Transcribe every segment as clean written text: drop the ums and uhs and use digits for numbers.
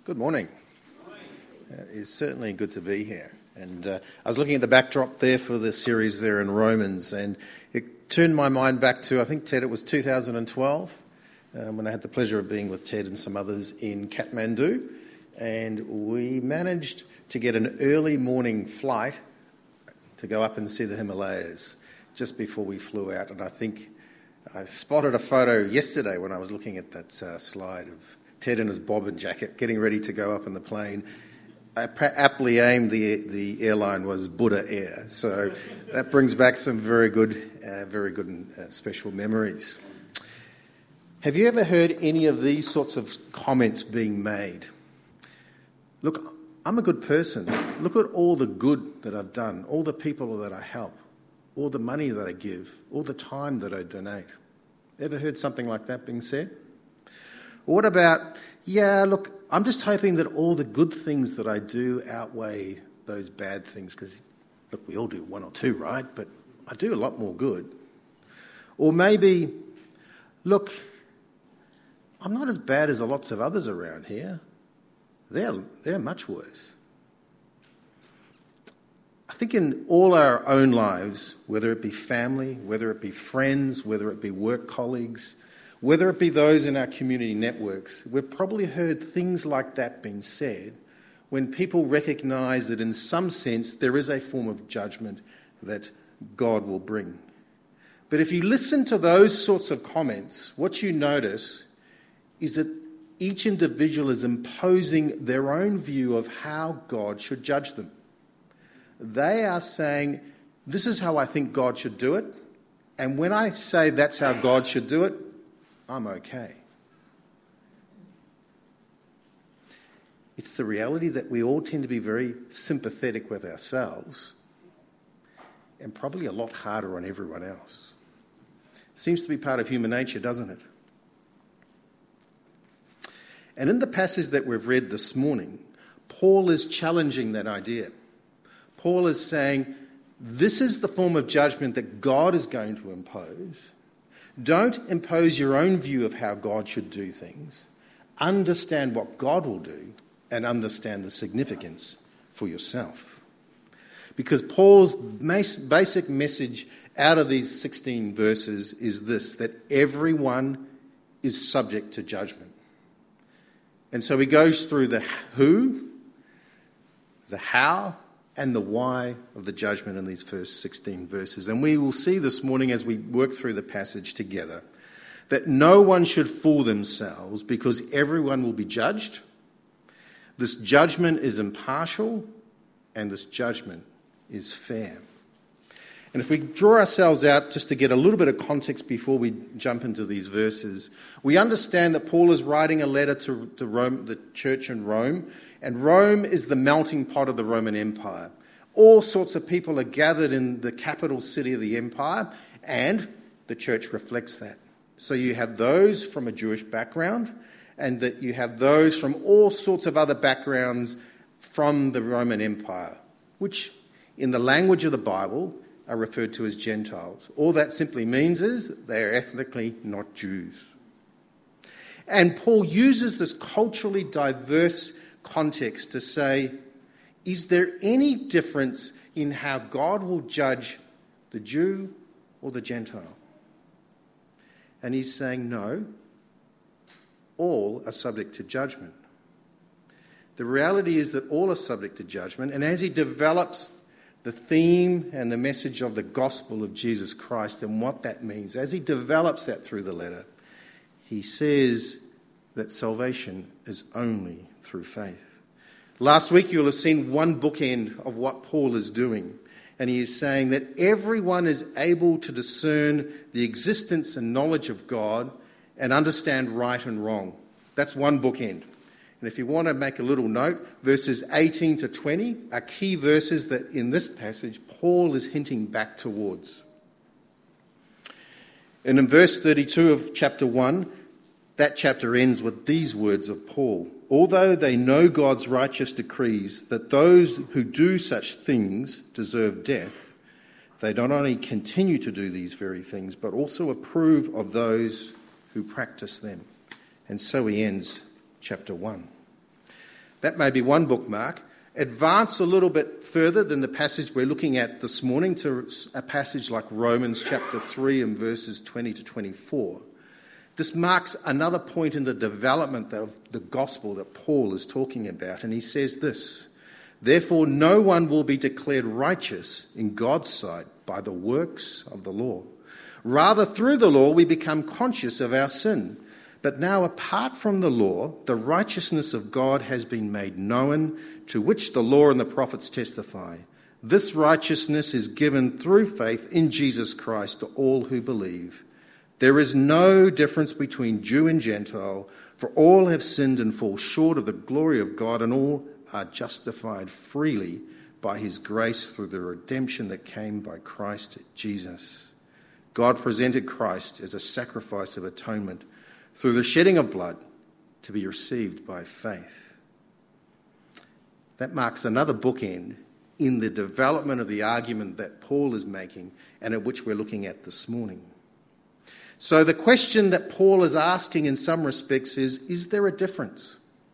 Good morning. It's certainly good to be here. And I was looking at the backdrop there for the series there in Romans, and it turned my mind back to, I think, Ted, it was 2012, when I had the pleasure of being with Ted and some others in Kathmandu. And we managed to get an early morning flight to go up and see the Himalayas just before we flew out. And I think I spotted a photo yesterday when I was looking at that slide of Ted in his bobbin jacket, getting ready to go up in the plane. Aptly aimed, the airline was Buddha Air. So that brings back some very good and special memories. Have you ever heard any of these sorts of comments being made? Look, I'm a good person. Look at all the good that I've done, all the people that I help, all the money that I give, all the time that I donate. Ever heard something like that being said? Or what about, look, I'm just hoping that all the good things that I do outweigh those bad things, because, look, we all do one or two, right? But I do a lot more good. Or maybe, look, I'm not as bad as lots of others around here. They're much worse. I think in all our own lives, whether it be family, whether it be friends, whether it be work colleagues, whether it be those in our community networks, we've probably heard things like that being said when people recognise that in some sense there is a form of judgment that God will bring. But if you listen to those sorts of comments, what you notice is that each individual is imposing their own view of how God should judge them. They are saying, this is how I think God should do it, and when I say that's how God should do it, I'm okay. It's the reality that we all tend to be very sympathetic with ourselves and probably a lot harder on everyone else. Seems to be part of human nature, doesn't it? And in the passage that we've read this morning, Paul is challenging that idea. Paul is saying, this is the form of judgment that God is going to impose. Don't impose your own view of how God should do things. Understand what God will do and understand the significance for yourself. Because Paul's basic message out of these 16 verses is this, that everyone is subject to judgment. And so he goes through the who, the how, and the why of the judgment in these first 16 verses. And we will see this morning as we work through the passage together that no one should fool themselves because everyone will be judged. This judgment is impartial and this judgment is fair. And if we draw ourselves out just to get a little bit of context before we jump into these verses, we understand that Paul is writing a letter to Rome, the church in Rome, and Rome is the melting pot of the Roman Empire. All sorts of people are gathered in the capital city of the empire, and the church reflects that. So you have those from a Jewish background, and that you have those from all sorts of other backgrounds from the Roman Empire, which in the language of the Bible are referred to as Gentiles. All that simply means is they are ethnically not Jews. And Paul uses this culturally diverse context to say, is there any difference in how God will judge the Jew or the Gentile? And he's saying, no, all are subject to judgment. The reality is that all are subject to judgment, and as he develops the theme and the message of the gospel of Jesus Christ and what that means, as he develops that through the letter, he says that salvation is only through faith. Last week you'll have seen one bookend of what Paul is doing, and he is saying that everyone is able to discern the existence and knowledge of God and understand right and wrong. That's one bookend. And if you want to make a little note, verses 18 to 20 are key verses that in this passage Paul is hinting back towards. And in verse 32 of chapter 1, that chapter ends with these words of Paul. Although they know God's righteous decrees that those who do such things deserve death, they not only continue to do these very things, but also approve of those who practice them. And so he ends chapter 1. That may be one bookmark. Advance a little bit further than the passage we're looking at this morning to a passage like Romans chapter 3 and verses 20 to 24. This marks another point in the development of the gospel that Paul is talking about, and he says this: "Therefore no one will be declared righteous in God's sight by the works of the law. Rather, through the law we become conscious of our sin. But now, apart from the law, the righteousness of God has been made known, to which the law and the prophets testify. This righteousness is given through faith in Jesus Christ to all who believe. There is no difference between Jew and Gentile, for all have sinned and fall short of the glory of God, and all are justified freely by his grace through the redemption that came by Christ Jesus. God presented Christ as a sacrifice of atonement through the shedding of blood to be received by faith." That marks another bookend in the development of the argument that Paul is making and at which we're looking at this morning. So the question that Paul is asking in some respects is there a difference?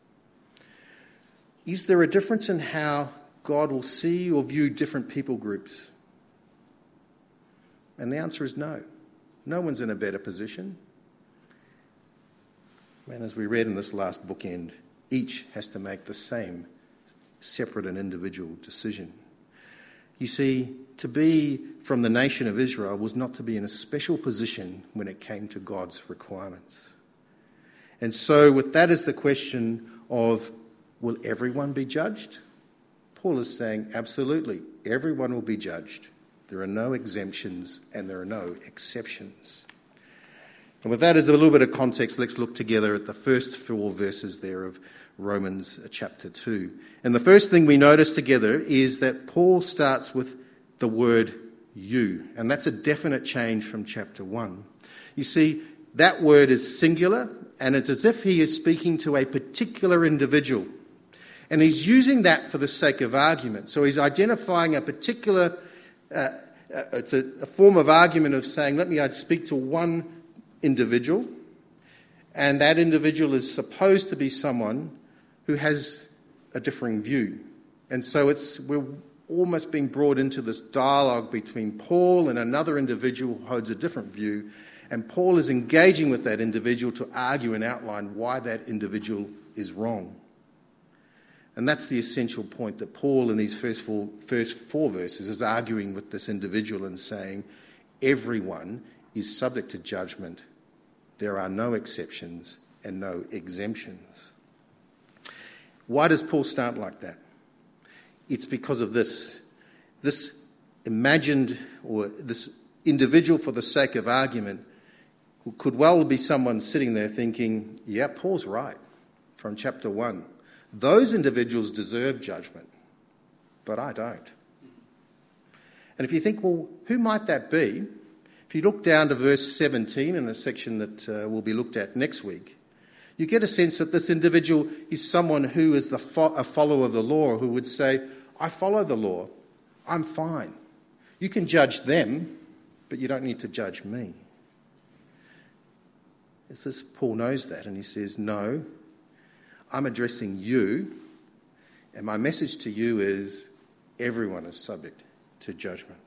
Is there a difference in how God will see or view different people groups? And the answer is no. No one's in a better position. And as we read in this last bookend, each has to make the same separate and individual decision. You see, to be from the nation of Israel was not to be in a special position when it came to God's requirements. And so with that as the question of, will everyone be judged? Paul is saying, absolutely, everyone will be judged. There are no exemptions and there are no exceptions. And with that as a little bit of context, let's look together at the first 4 verses there of Romans chapter 2. And the first thing we notice together is that Paul starts with the word you, and that's a definite change from chapter 1. You see, that word is singular, and it's as if he is speaking to a particular individual. And he's using that for the sake of argument. So he's identifying a particular, it's a form of argument of saying, let me speak to one individual, and that individual is supposed to be someone who has a differing view. And so we're almost being brought into this dialogue between Paul and another individual who holds a different view, and Paul is engaging with that individual to argue and outline why that individual is wrong. And that's the essential point that Paul in these first four verses is arguing with this individual and saying, everyone is subject to judgment. There are no exceptions and no exemptions. Why does Paul start like that? It's because of this. This imagined, or this individual for the sake of argument, could well be someone sitting there thinking, yeah, Paul's right from chapter 1. Those individuals deserve judgment, but I don't. And if you think, well, who might that be? If you look down to verse 17 in a section that will be looked at next week, you get a sense that this individual is someone who is a follower of the law, who would say, I follow the law, I'm fine. You can judge them, but you don't need to judge me. It's as Paul knows that, and he says, no, I'm addressing you, and my message to you is everyone is subject to judgment.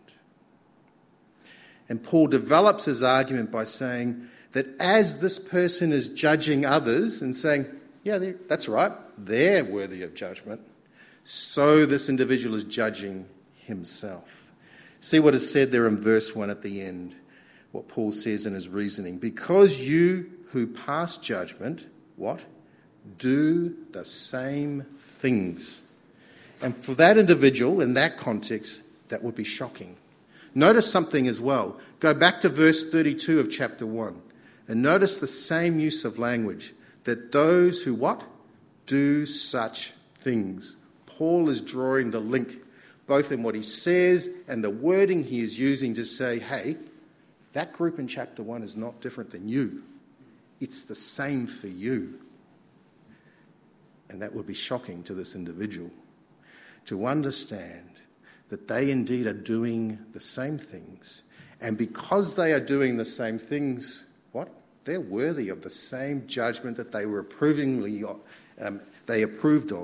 And Paul develops his argument by saying that as this person is judging others and saying, yeah, that's right, they're worthy of judgment, so this individual is judging himself. See what is said there in verse 1 at the end, what Paul says in his reasoning. Because you who pass judgment, what? Do the same things. And for that individual, in that context, that would be shocking. Notice something as well. Go back to verse 32 of chapter 1 and notice the same use of language, that those who what? Do such things. Paul is drawing the link, both in what he says and the wording he is using to say, hey, that group in chapter 1 is not different than you. It's the same for you. And that would be shocking to this individual to understand that they indeed are doing the same things. And because they are doing the same things, what? They're worthy of the same judgment that they were they approved of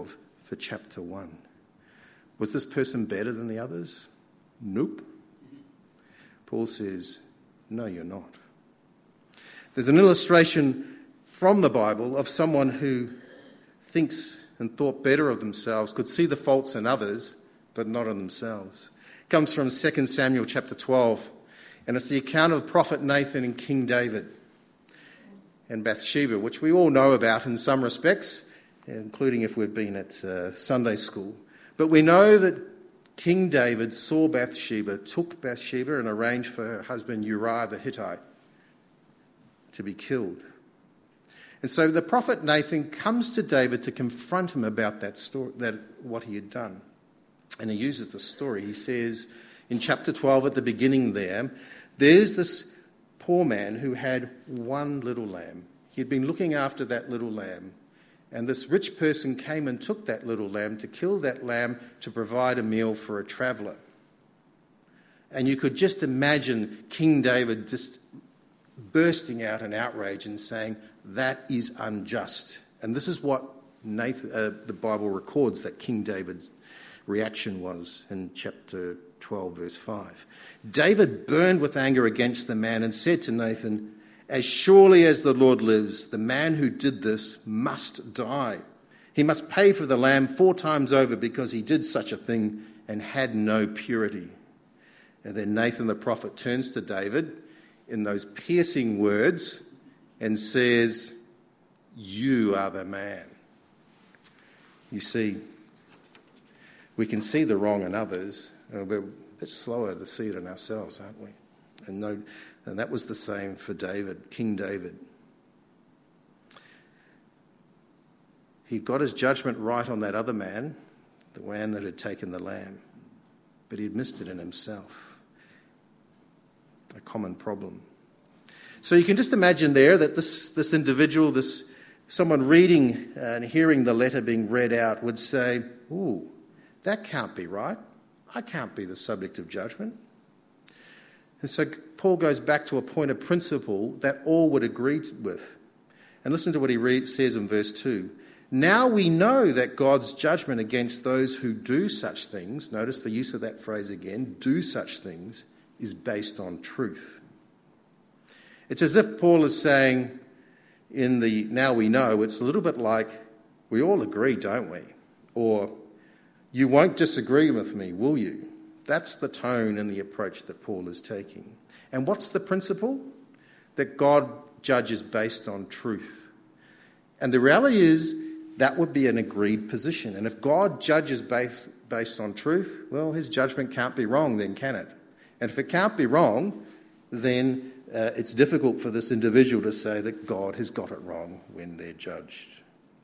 for chapter 1. Was this person better than the others? Nope. Paul says, no, you're not. There's an illustration from the Bible of someone who thinks and thought better of themselves, could see the faults in others, but not in themselves. It comes from 2 Samuel chapter 12, and it's the account of prophet Nathan and King David and Bathsheba, which we all know about in some respects, including if we've been at Sunday school. But we know that King David saw Bathsheba, took Bathsheba and arranged for her husband Uriah the Hittite to be killed. And so the prophet Nathan comes to David to confront him about that story, what he had done. And he uses the story. He says in chapter 12 at the beginning there's this poor man who had one little lamb. He had been looking after that little lamb. And this rich person came and took that little lamb to kill that lamb to provide a meal for a traveller. And you could just imagine King David just bursting out in outrage and saying, that is unjust. And this is what the Bible records that King David's reaction was in chapter 12, verse 5. David burned with anger against the man and said to Nathan, as surely as the Lord lives, the man who did this must die. He must pay for the lamb 4 times over because he did such a thing and had no purity. And then Nathan the prophet turns to David in those piercing words and says, you are the man. You see, we can see the wrong in others, and we're a bit slower to see it in ourselves, aren't we? And that was the same for David, King David. He got his judgment right on that other man, the man that had taken the lamb, but he'd missed it in himself. A common problem. So you can just imagine there that this individual, someone reading and hearing the letter being read out would say, ooh, that can't be right. I can't be the subject of judgment. And so Paul goes back to a point of principle that all would agree with. And listen to what he says in verse 2. Now we know that God's judgment against those who do such things, notice the use of that phrase again, do such things, is based on truth. It's as if Paul is saying in the now we know, it's a little bit like we all agree, don't we? Or you won't disagree with me, will you? That's the tone and the approach that Paul is taking. And what's the principle? That God judges based on truth. And the reality is that would be an agreed position. And if God judges based on truth, well, his judgment can't be wrong then, can it? And if it can't be wrong, then it's difficult for this individual to say that God has got it wrong when they're judged.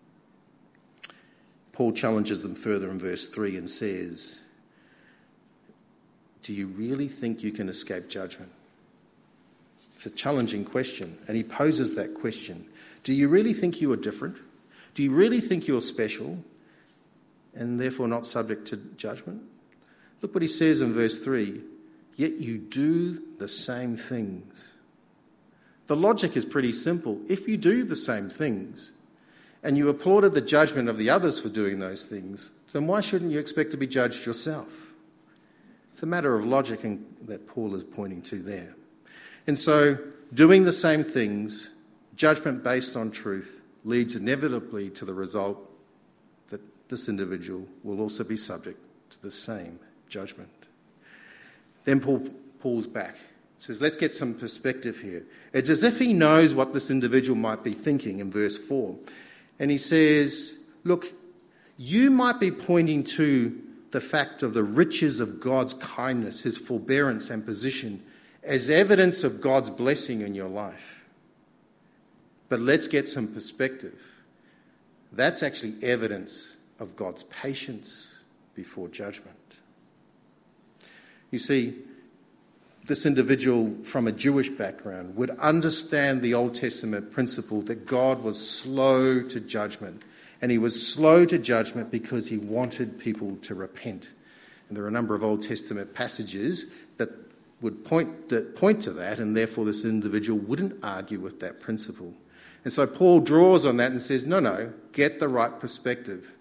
Paul challenges them further in verse 3 and says, do you really think you can escape judgment? It's a challenging question, and he poses that question. Do you really think you are different? Do you really think you're special and therefore not subject to judgment? Look what he says in verse 3. Yet you do the same things. The logic is pretty simple. If you do the same things and you applauded the judgment of the others for doing those things, then why shouldn't you expect to be judged yourself? It's a matter of logic that Paul is pointing to there. And so doing the same things, judgment based on truth, leads inevitably to the result that this individual will also be subject to the same judgment. Then Paul pulls back. He says, let's get some perspective here. It's as if he knows what this individual might be thinking in verse 4. And he says, look, you might be pointing to the fact of the riches of God's kindness, his forbearance and position as evidence of God's blessing in your life. But let's get some perspective. That's actually evidence of God's patience before judgment. You see, this individual from a Jewish background would understand the Old Testament principle that God was slow to judgment. And he was slow to judgment because he wanted people to repent. And there are a number of Old Testament passages that would point to that, and therefore this individual wouldn't argue with that principle. And so Paul draws on that and says, no, get the right perspective.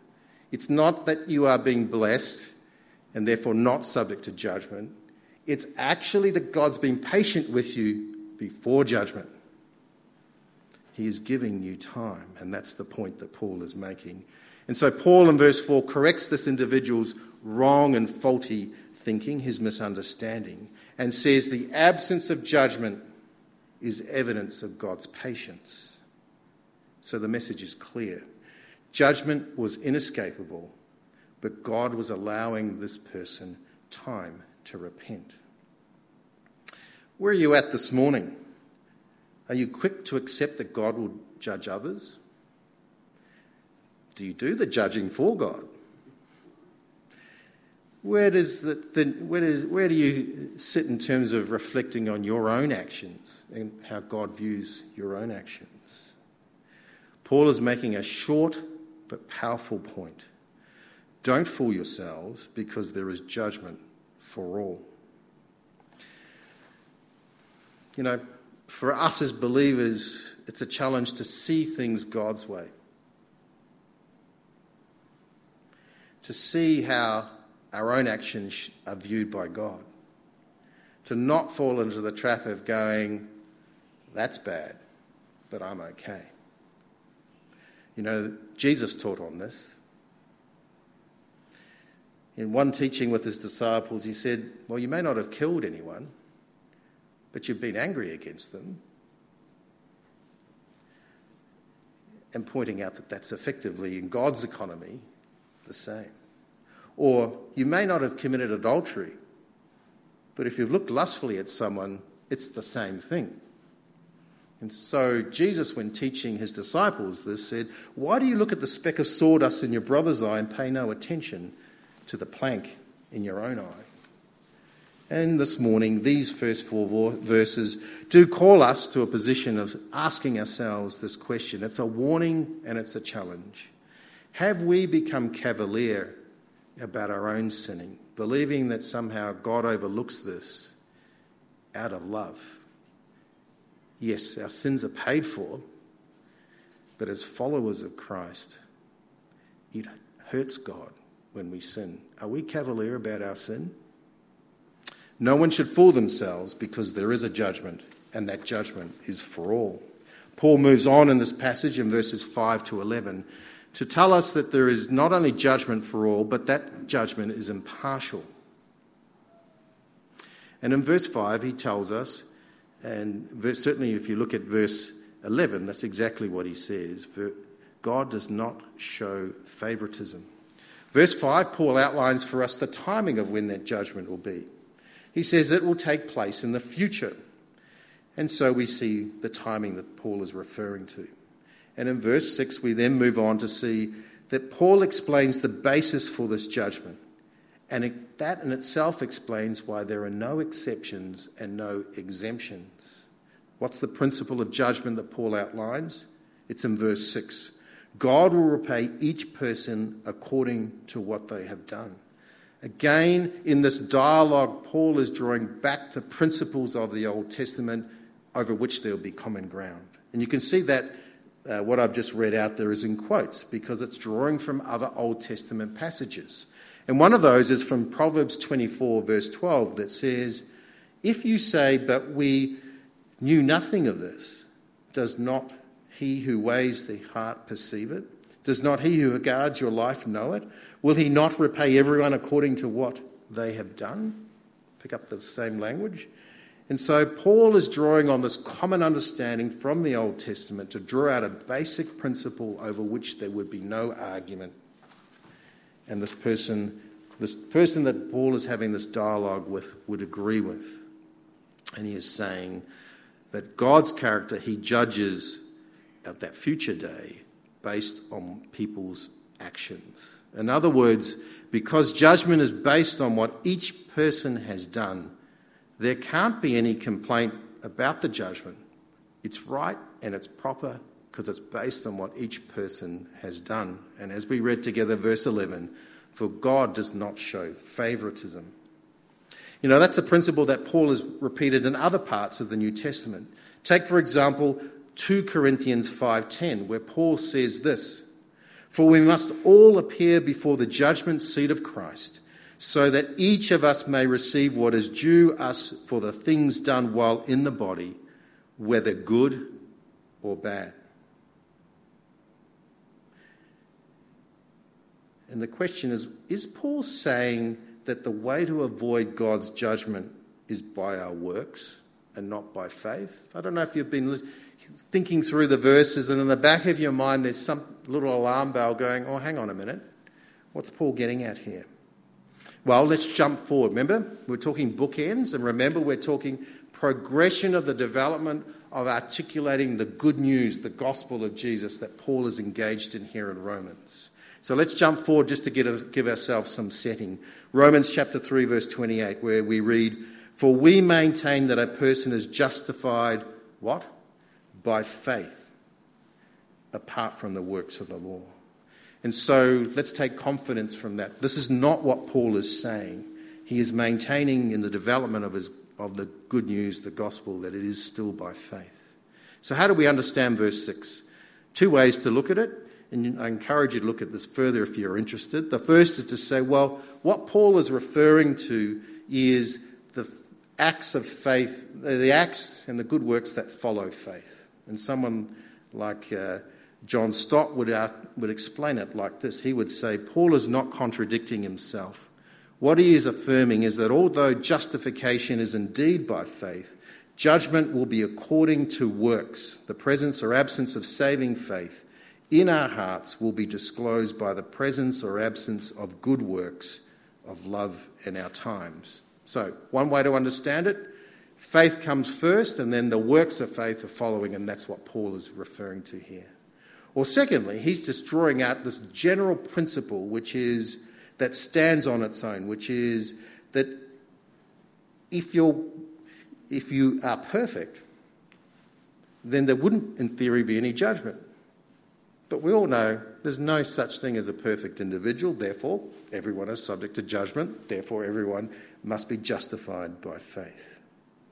It's not that you are being blessed and therefore not subject to judgment. It's actually that God's been patient with you before judgment. He is giving you time, and that's the point that Paul is making. And so Paul in verse 4 corrects this individual's wrong and faulty thinking, his misunderstanding, and says the absence of judgment is evidence of God's patience. So the message is clear. Judgment was inescapable, but God was allowing this person time to repent. Where are you at this morning? Are you quick to accept that God will judge others? Do you do the judging for God? Where do you sit in terms of reflecting on your own actions and how God views your own actions? Paul is making a short but powerful point. Don't fool yourselves, because there is judgment for all. You know, for us as believers, it's a challenge to see things God's way. To see how our own actions are viewed by God. To not fall into the trap of going, that's bad, but I'm okay. You know, Jesus taught on this. In one teaching with his disciples, he said, well, you may not have killed anyone, but you've been angry against them. And pointing out that that's effectively, in God's economy, the same. Or you may not have committed adultery, but if you've looked lustfully at someone, it's the same thing. And so Jesus, when teaching his disciples this, said, why do you look at the speck of sawdust in your brother's eye and pay no attention to the plank in your own eye? And this morning, these first 4 verses do call us to a position of asking ourselves this question. It's a warning and it's a challenge. Have we become cavalier about our own sinning, believing that somehow God overlooks this out of love? Yes, our sins are paid for, but as followers of Christ, it hurts God when we sin. Are we cavalier about our sin? No one should fool themselves, because there is a judgment, and that judgment is for all. Paul moves on in this passage in verses 5 to 11 to tell us that there is not only judgment for all, but that judgment is impartial. And in verse 5 he tells us, and certainly if you look at verse 11, that's exactly what he says. God does not show favoritism. Verse 5, Paul outlines for us the timing of when that judgment will be. He says it will take place in the future. And so we see the timing that Paul is referring to. And in verse 6, we then move on to see that Paul explains the basis for this judgment. And that in itself explains why there are no exceptions and no exemptions. What's the principle of judgment that Paul outlines? It's in verse 6. God will repay each person according to what they have done. Again, in this dialogue, Paul is drawing back to principles of the Old Testament over which there will be common ground. And you can see that what I've just read out there is in quotes, because it's drawing from other Old Testament passages. And one of those is from Proverbs 24, verse 12, that says, if you say, but we knew nothing of this, does not he who weighs the heart perceive it? Does not he who regards your life know it? Will he not repay everyone according to what they have done? Pick up the same language. And so Paul is drawing on this common understanding from the Old Testament to draw out a basic principle over which there would be no argument. And this person that Paul is having this dialogue with would agree with. And he is saying that God's character, he judges at that future day based on people's actions. In other words, because judgment is based on what each person has done, there can't be any complaint about the judgment. It's right and it's proper because it's based on what each person has done. And as we read together, verse 11, for God does not show favoritism. You know, that's a principle that Paul has repeated in other parts of the New Testament. Take, for example, 2 Corinthians 5:10, where Paul says this, For we must all appear before the judgment seat of Christ, so that each of us may receive what is due us for the things done while in the body, whether good or bad. And the question is Paul saying that the way to avoid God's judgment is by our works and not by faith? I don't know if you've been thinking through the verses and in the back of your mind there's some little alarm bell going, oh, hang on a minute. What's Paul getting at here? Well, let's jump forward. Remember, we're talking bookends, and remember, we're talking progression of the development of articulating the good news, the gospel of Jesus that Paul is engaged in here in Romans. So let's jump forward just to give ourselves some setting. Romans chapter 3, verse 28, where we read, "For we maintain that a person is justified," what? "By faith, apart from the works of the law." And so let's take confidence from that. This is not what Paul is saying. He is maintaining in the development of the good news, the gospel, that it is still by faith. So how do we understand verse 6? Two ways to look at it, and I encourage you to look at this further if you're interested. The first is to say, well, what Paul is referring to is the acts of faith, the acts and the good works that follow faith. And someone like John Stott would explain it like this. He would say, Paul is not contradicting himself. What he is affirming is that although justification is indeed by faith, judgment will be according to works. The presence or absence of saving faith in our hearts will be disclosed by the presence or absence of good works of love in our times. So, one way to understand it, faith comes first and then the works of faith are following, and that's what Paul is referring to here. Or secondly, he's just drawing out this general principle that stands on its own, which is that if you are perfect, then there wouldn't, in theory, be any judgment. But we all know there's no such thing as a perfect individual, therefore everyone is subject to judgment, therefore everyone must be justified by faith.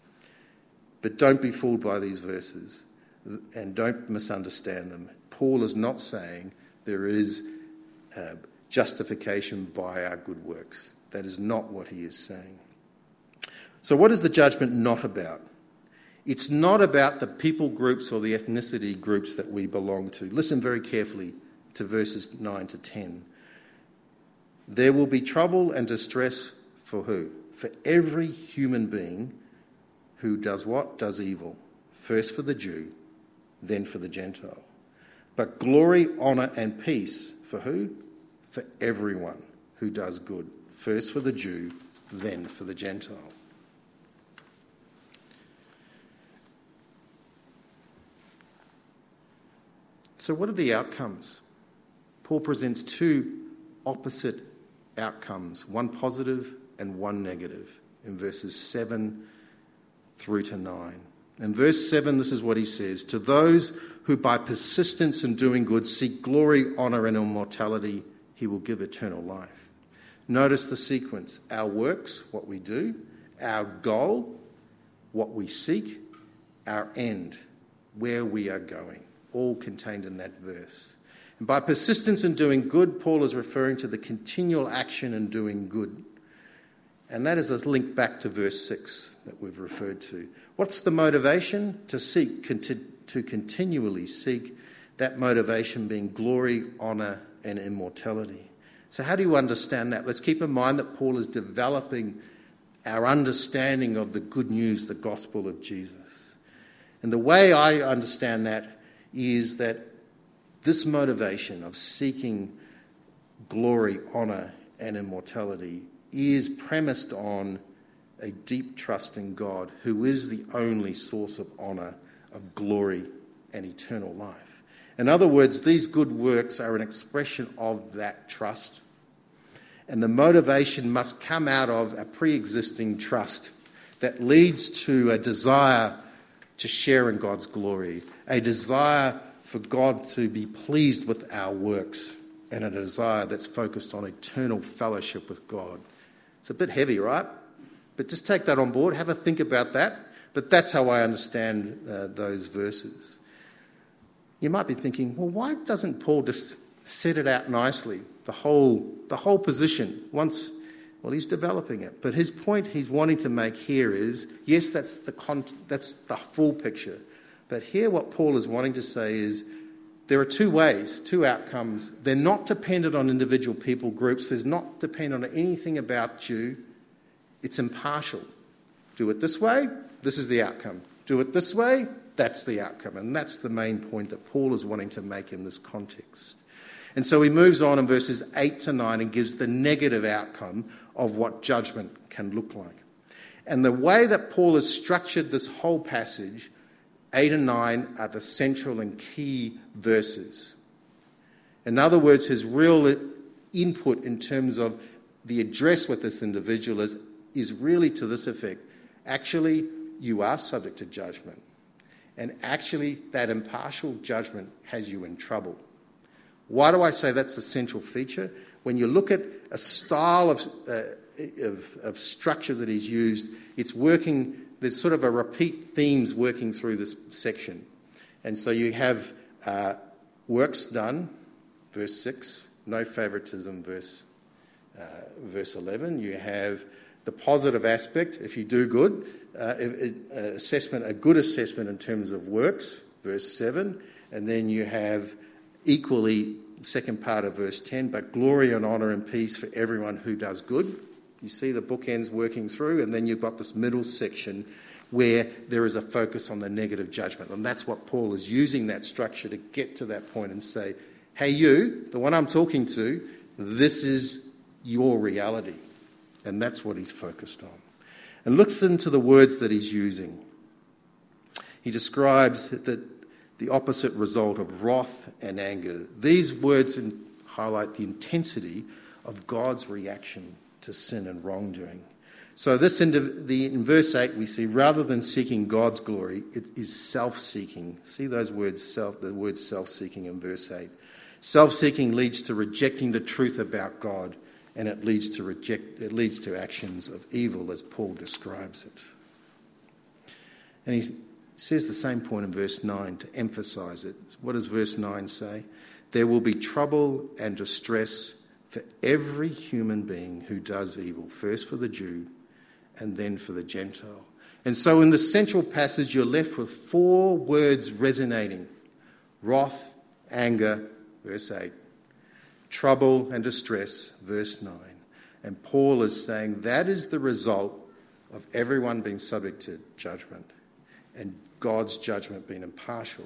But don't be fooled by these verses and don't misunderstand them. Paul is not saying there is justification by our good works. That is not what he is saying. So what is the judgment not about? It's not about the people groups or the ethnicity groups that we belong to. Listen very carefully to verses 9 to 10. There will be trouble and distress for who? For every human being who does what? Does evil. First for the Jew, then for the Gentile. But glory, honour and peace for who? For everyone who does good. First for the Jew, then for the Gentile. So what are the outcomes? Paul presents two opposite outcomes, one positive and one negative, in verses 7 through to 9. In verse 7, this is what he says: "To those who by persistence in doing good seek glory, honour and immortality, he will give eternal life." Notice the sequence: our works, what we do; our goal, what we seek; our end, where we are going, all contained in that verse. And by persistence in doing good, Paul is referring to the continual action in doing good. And that is a link back to verse 6 that we've referred to. What's the motivation? To continually seek, that motivation being glory, honour and immortality. So how do you understand that? Let's keep in mind that Paul is developing our understanding of the good news, the gospel of Jesus. And the way I understand that is that this motivation of seeking glory, honour and immortality is premised on a deep trust in God, who is the only source of honour, of glory and eternal life. In other words, these good works are an expression of that trust, and the motivation must come out of a pre-existing trust that leads to a desire to share in God's glory, a desire for God to be pleased with our works, and a desire that's focused on eternal fellowship with God. It's a bit heavy, right? But just take that on board, have a think about that. But that's how I understand those verses. You might be thinking, well, why doesn't Paul just set it out nicely, the whole position. He's developing it. But his point he's wanting to make here is, yes, that's the full picture. But here what Paul is wanting to say is there are two ways, two outcomes. They're not dependent on individual people groups. There's not dependent on anything about you. It's impartial. Do it this way, this is the outcome. Do it this way, that's the outcome. And that's the main point that Paul is wanting to make in this context. And so he moves on in verses 8 to 9 and gives the negative outcome of what judgment can look like. And the way that Paul has structured this whole passage, 8 and 9 are the central and key verses. In other words, his real input in terms of the address with this individual is really to this effect. Actually, you are subject to judgment. And actually, that impartial judgment has you in trouble. Why do I say that's the central feature? When you look at a style of structure that he's used, it's working, there's sort of a repeat themes working through this section. And so you have works done, verse 6, no favoritism, verse 11. You have the positive aspect, if you do good, a good assessment in terms of works, verse 7. And then you have equally, second part of verse 10, but glory and honour and peace for everyone who does good. You see the bookends working through, and then you've got this middle section where there is a focus on the negative judgment. And that's what Paul is using, that structure, to get to that point and say, hey, you, the one I'm talking to, this is your reality. And that's what he's focused on. And looks into the words that he's using. He describes that the opposite result of wrath and anger. These words highlight the intensity of God's reaction to sin and wrongdoing. So in verse 8 we see, rather than seeking God's glory, it is self-seeking. See those words, the word self-seeking in verse 8. Self-seeking leads to rejecting the truth about God, and it leads to actions of evil, as Paul describes it. And he says the same point in verse 9 to emphasise it. What does verse 9 say? There will be trouble and distress for every human being who does evil, first for the Jew and then for the Gentile. And so in the central passage, you're left with four words resonating: wrath, anger, verse 8, trouble and distress, verse 9. And Paul is saying that is the result of everyone being subject to judgment and God's judgment being impartial.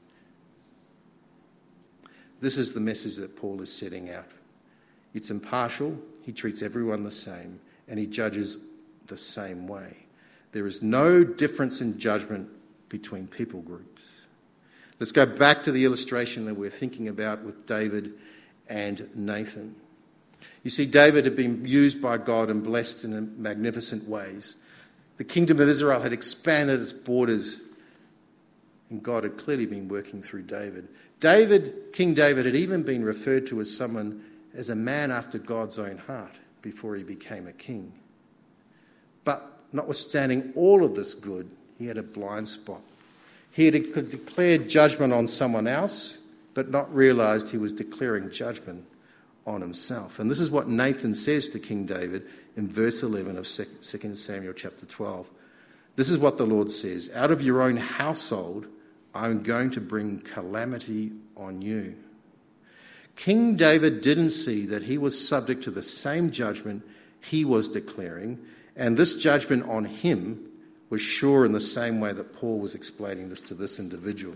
This is the message that Paul is setting out. It's impartial, he treats everyone the same, and he judges the same way. There is no difference in judgment between people groups. Let's go back to the illustration that we're thinking about with David and Nathan. You see, David had been used by God and blessed in magnificent ways. The kingdom of Israel had expanded its borders, and God had clearly been working through David. King David had even been referred to as a man after God's own heart before he became a king. But notwithstanding all of this good, he had a blind spot. He had declared judgment on someone else, but not realised he was declaring judgment on himself. And this is what Nathan says to King David in verse 11 of 2 Samuel chapter 12. This is what the Lord says: out of your own household I'm going to bring calamity on you. King David didn't see that he was subject to the same judgment he was declaring, and this judgment on him was sure in the same way that Paul was explaining this to this individual.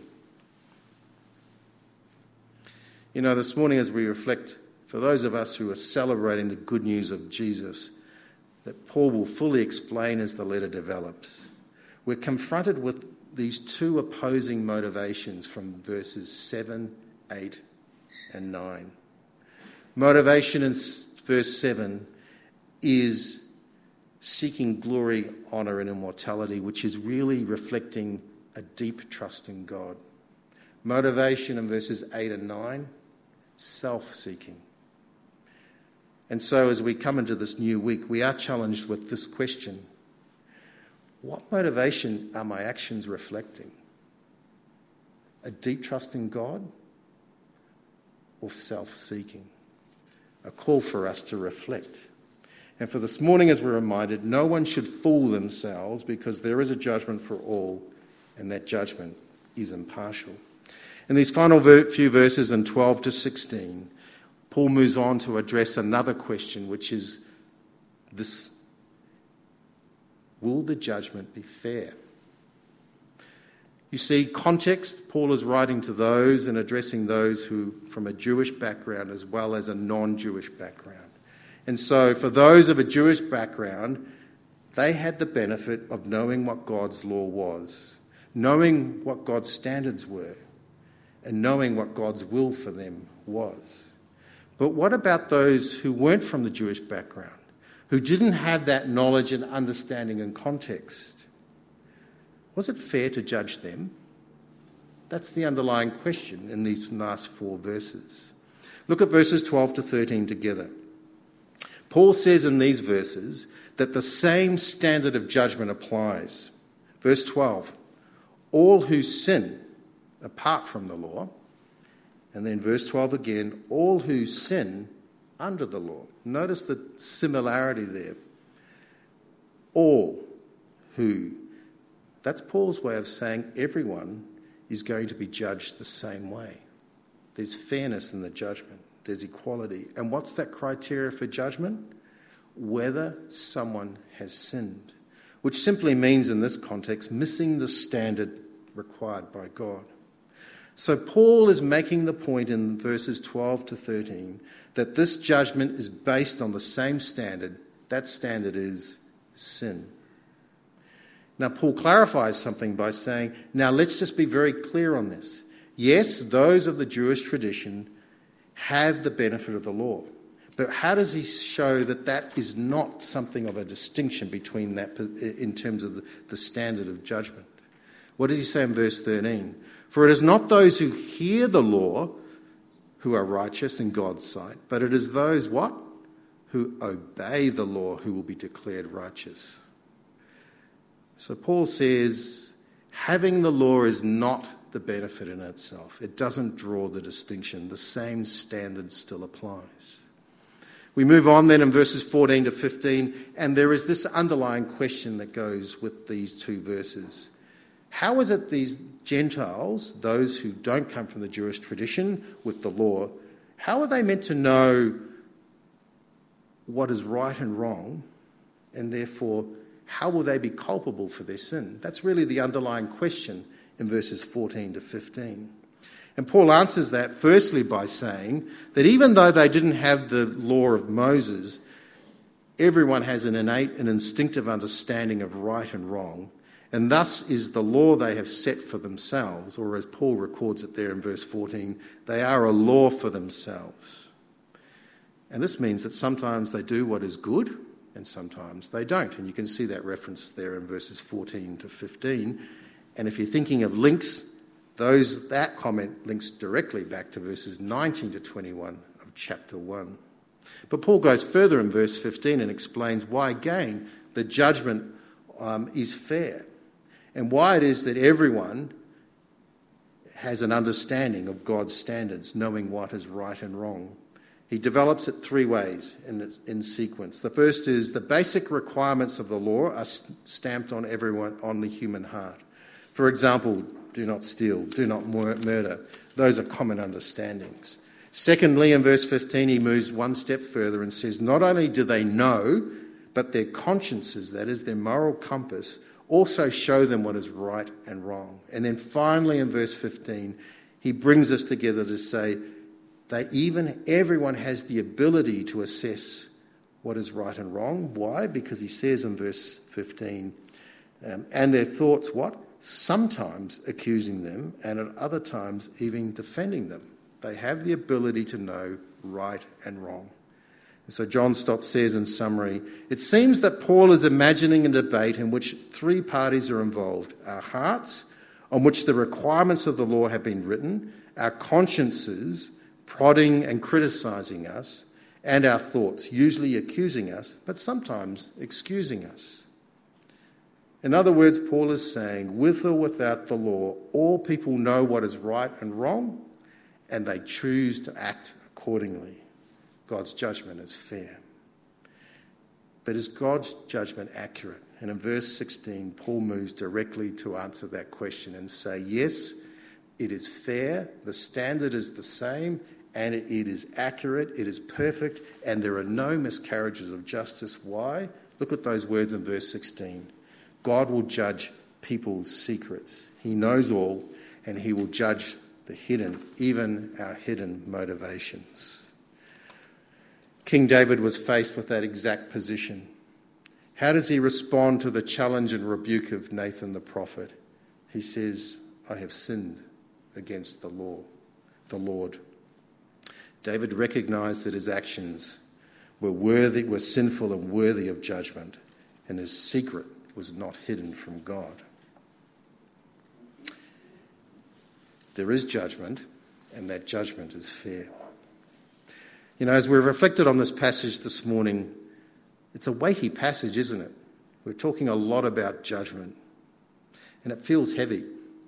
You know, this morning as we reflect, for those of us who are celebrating the good news of Jesus, that Paul will fully explain as the letter develops, we're confronted with these two opposing motivations from verses 7, 8 and 9. Motivation in verse 7 is seeking glory, honour and immortality, which is really reflecting a deep trust in God. Motivation in verses 8 and 9, self-seeking. And so as we come into this new week, we are challenged with this question: what motivation are my actions reflecting? A deep trust in God? or self-seeking. A call for us to reflect. And for this morning, as we're reminded, no one should fool themselves, because there is a judgment for all, and that judgment is impartial. In these final few verses in 12 to 16, Paul moves on to address another question, which is this: will the judgment be fair? You see, context, Paul is writing to those and addressing those who from a Jewish background as well as a non-Jewish background. And so for those of a Jewish background, they had the benefit of knowing what God's law was, knowing what God's standards were, and knowing what God's will for them was. But what about those who weren't from the Jewish background, who didn't have that knowledge and understanding and context? Was it fair to judge them? That's the underlying question in these last 4 verses. Look at verses 12 to 13 together. Paul says in these verses that the same standard of judgment applies. Verse 12, all who sin apart from the law. And then verse 12 again, all who sin under the law. Notice the similarity there. All who. That's Paul's way of saying everyone is going to be judged the same way. There's fairness in the judgment. There's equality. And what's that criteria for judgment? Whether someone has sinned, which simply means in this context missing the standard required by God. So Paul is making the point in verses 12 to 13 that this judgment is based on the same standard. That standard is sin. Now, Paul clarifies something by saying, now let's just be very clear on this. Yes, those of the Jewish tradition have the benefit of the law. But how does he show that that is not something of a distinction between that in terms of the standard of judgment? What does he say in verse 13? For it is not those who hear the law who are righteous in God's sight, but it is those, what? Who obey the law who will be declared righteous. So Paul says, having the law is not the benefit in itself. It doesn't draw the distinction. The same standard still applies. We move on then in verses 14 to 15, and there is this underlying question that goes with these 2 verses. How is it these Gentiles, those who don't come from the Jewish tradition with the law, how are they meant to know what is right and wrong, and therefore how will they be culpable for their sin? That's really the underlying question in verses 14 to 15. And Paul answers that firstly by saying that even though they didn't have the law of Moses, everyone has an innate and instinctive understanding of right and wrong, and thus is the law they have set for themselves, or as Paul records it there in verse 14, they are a law for themselves. And this means that sometimes they do what is good, and sometimes they don't. And you can see that reference there in verses 14 to 15. And if you're thinking of links, that comment links directly back to verses 19 to 21 of chapter 1. But Paul goes further in verse 15 and explains why, again, the judgment is fair, and why it is that everyone has an understanding of God's standards, knowing what is right and wrong. He develops it 3 ways in sequence. The first is the basic requirements of the law are stamped on everyone, on the human heart. For example, do not steal, do not murder. Those are common understandings. Secondly, in verse 15, he moves one step further and says, not only do they know, but their consciences, that is their moral compass, also show them what is right and wrong. And then finally in verse 15, he brings us together to say, everyone has the ability to assess what is right and wrong. Why? Because he says in verse 15, and their thoughts, what? Sometimes accusing them, and at other times even defending them. They have the ability to know right and wrong. And so John Stott says in summary, it seems that Paul is imagining a debate in which 3 parties are involved: our hearts, on which the requirements of the law have been written, our consciences, prodding and criticising us, and our thoughts, usually accusing us, but sometimes excusing us. In other words, Paul is saying, with or without the law, all people know what is right and wrong, and they choose to act accordingly. God's judgment is fair. But is God's judgment accurate? And in verse 16, Paul moves directly to answer that question and say, yes, it is fair, the standard is the same, and it is accurate, it is perfect, and there are no miscarriages of justice. Why? Look at those words in verse 16. God will judge people's secrets. He knows all, and he will judge the hidden, even our hidden motivations. King David was faced with that exact position. How does he respond to the challenge and rebuke of Nathan the prophet? He says, I have sinned against the Lord. David recognized that his actions were sinful and worthy of judgment, and his secret was not hidden from God. There is judgment, and that judgment is fair. You know, as we've reflected on this passage this morning, it's a weighty passage, isn't it? We're talking a lot about judgment, and it feels heavy.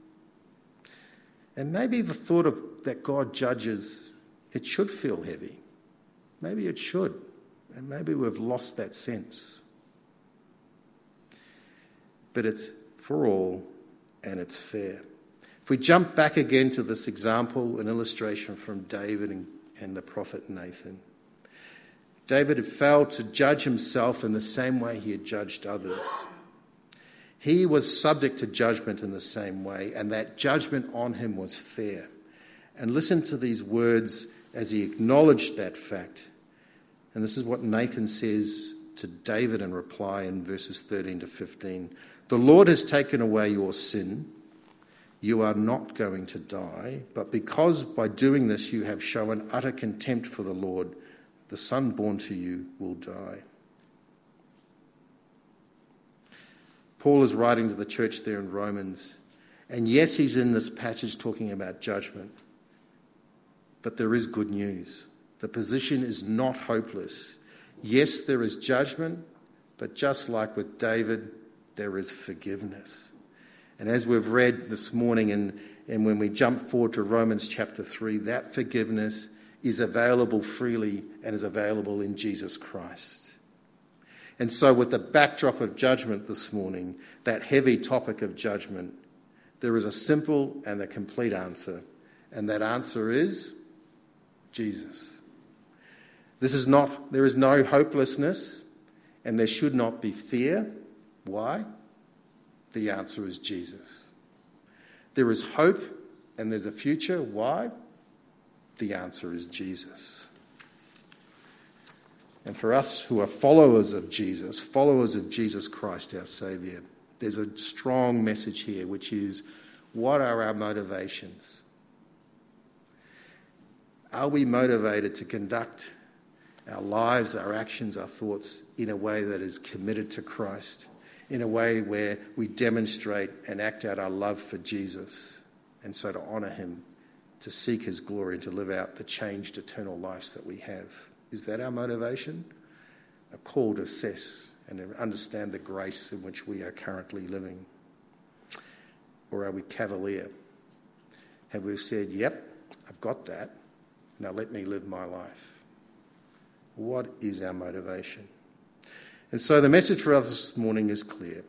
And maybe the thought of that God judges, it should feel heavy. Maybe it should, and maybe we've lost that sense. But it's for all, and it's fair. If we jump back again to this example, an illustration from David and the prophet Nathan. David had failed to judge himself in the same way he had judged others. He was subject to judgment in the same way, and that judgment on him was fair. And listen to these words as he acknowledged that fact. And this is what Nathan says to David in reply in verses 13 to 15. The Lord has taken away your sin. You are not going to die, but because by doing this you have shown utter contempt for the Lord, the son born to you will die. Paul is writing to the church there in Romans, and yes, he's in this passage talking about judgment, but there is good news. The position is not hopeless. Yes, there is judgment, but just like with David, there is forgiveness. And as we've read this morning and when we jump forward to Romans chapter 3, that forgiveness is available freely and is available in Jesus Christ. And so with the backdrop of judgment this morning, that heavy topic of judgment, there is a simple and a complete answer. And that answer is Jesus. There is no hopelessness, and there should not be fear. Why? The answer is Jesus. There is hope and there's a future. Why? The answer is Jesus. And for us who are followers of Jesus Christ, our Saviour, there's a strong message here, which is, what are our motivations? Are we motivated to conduct our lives, our actions, our thoughts in a way that is committed to Christ? In a way where we demonstrate and act out our love for Jesus, and so to honour him, to seek his glory and to live out the changed eternal lives that we have. Is that our motivation? A call to assess and understand the grace in which we are currently living? Or are we cavalier? Have we said, yep, I've got that, now let me live my life? What is our motivation? And so the message for us this morning is clear.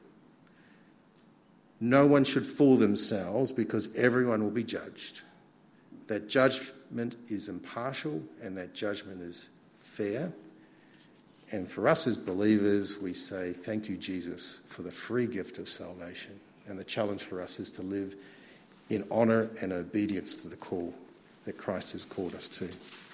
No one should fool themselves because everyone will be judged. That judgment is impartial and that judgment is fair. And for us as believers, we say, thank you, Jesus, for the free gift of salvation. And the challenge for us is to live in honour and obedience to the call that Christ has called us to.